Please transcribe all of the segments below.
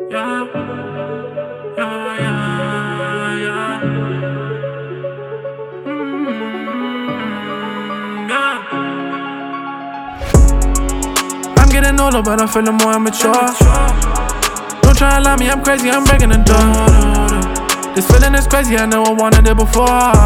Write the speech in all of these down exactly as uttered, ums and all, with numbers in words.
Yeah, yeah, yeah, yeah. Mm, yeah. I'm getting older, but I'm feeling more immature. Don't try and lie me, I'm crazy, I'm breaking the door. This feeling is crazy, I never wanted it before.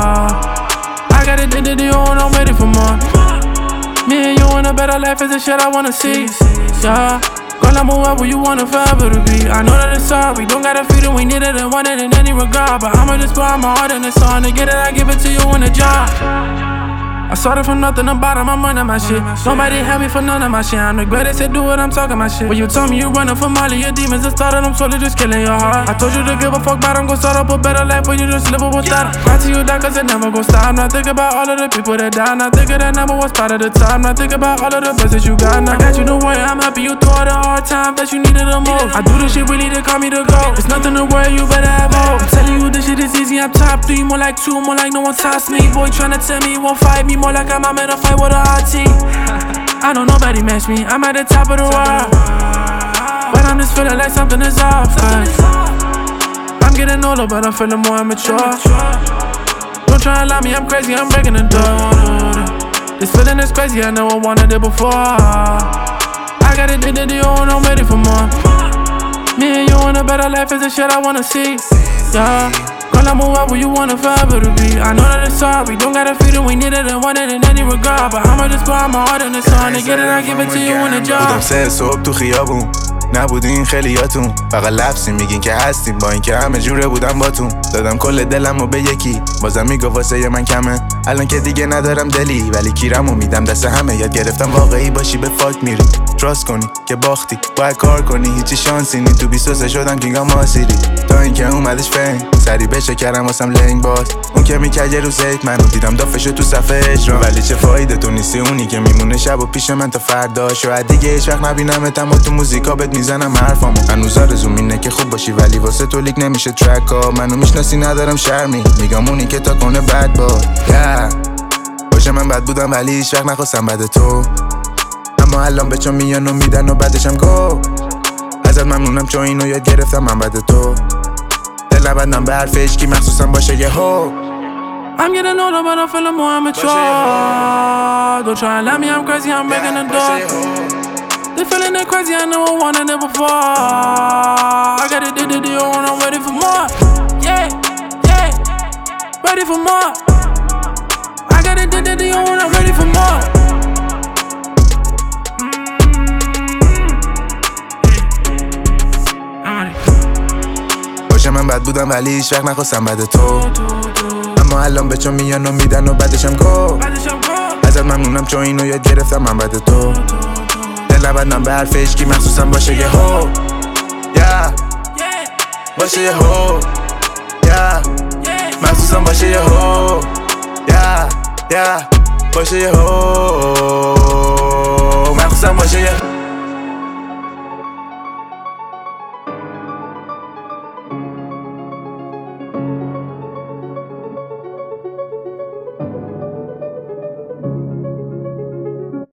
I got it, did it, you and I'm ready for more. Me and you in a better life is the shit I wanna see. Yeah. Girl, I'm whoever you want it forever to be. I know that it's hard, we don't gotta feel it, we need it and want it in any regard. But I'ma just pour my heart in the song. To get it, I give it to you in a jar. I started from nothing to bottom, I'm running my shit. Nobody had me for none of my shit. I'm the greatest at do it, I'm talking my shit. When you told me you running from all of your demons, it started, I'm slowly just killing your heart. I told you to give a fuck about them, go start up a better life, but you just live it without it. Cry to you, that cause it never gon' stop. Not think about all of the people that died. Not think of that number one spot at the time. Not think about all of the best that you got. Now I got you to worry, I'm happy you through all the hard times that you needed the most. I do this shit really to call me to go. It's nothing to worry, you better have hope. I'm telling you this shit is easy, I'm top three. More like two, more like no one tops me. Boy tryna tell me you won't fight me. More like I'm out in a fight with a hard team. I know nobody match me, I'm at the top of the world. But I'm just feeling like something is off. I'm getting older, but I'm feeling more immature. Don't try and lie me, I'm crazy, I'm breaking the door. This feeling is crazy, I never wanted it before. I got it, did it, you and I'm ready for more. Me and you in a better life is the shit I wanna see. Yeah. Girl, I'm whoever you want it forever to be. I know that it's hard, we don't gotta feel it, we need it and want it in any regard. But I'ma just pour my heart in the song. To get it, I give it to you in a jar. بودم سه صبح تو خیابون، نبودین خیلیاتون. فقط لفظی میگین که هستیم، با اینکه همه جوره بودم باتون. دادم کل دلمو به یکی، بازم میگو واسه من کمه. الان که دیگه ندارم دلی، ولی کیرمو میدم دست همه. یاد گرفتم واقعی باشی به فاک میری، تراست کنی که باختی، باید کار کنی، هیچی شانسی نی. تو بیست و سه شدم کینگا ماسیری، تا اینکه اومدش فین سری بشه کردم واسم لنگ باز. اون که میکرد یه روز زیت منو دیدم دافشه تو صفحه اجرام. ولی چه فایده تو نیستی اونی که میمونه شب و پیش من تا فردا. شاید دیگه هیچ وقت نبینمت، اما تو موزیکا بهت میزنم حرفامو. هنوز آرزوم اینه که خوب باشی، ولی واسه تو لیک نمیشه ترکا. منو میشناسی ندارم شرمی، میگم اونی که تا کنه بد باد. yeah. باشه من بد بودم ولی هیچ وقت نخواستم بد تو، اما الان به چون میان و میدن و بعدشم گو. ازت ممنونم چون اینو یاد گرفتم من بد تو. دل نبندم به حرف هیچکی مخصوصا باشه یه هو. I'm getting older, but I'm feeling more immature. Don't try and let me, I'm crazy, I'm breaking the door. This feeling is crazy, I never wanted it before. I got it, did it, you and I'm ready for more. Yeah, yeah, ready for more. I got it, did it, you and I'm ready for more. باشه من بد بودم ولی هیچ وقت نخواستم بد تو، اما الان به چون میان و میدن و بعدشم گو. ازت ممنونم چون اینو یاد گرفتم من بد تو. دل نبندم به حرف هیچکی مخصوصا باشه یه هو. yeah. باشه یه هو. yeah. مخصوصا باشه یه هو. yeah. yeah. باشه یه هو. مخصوصا باشه یه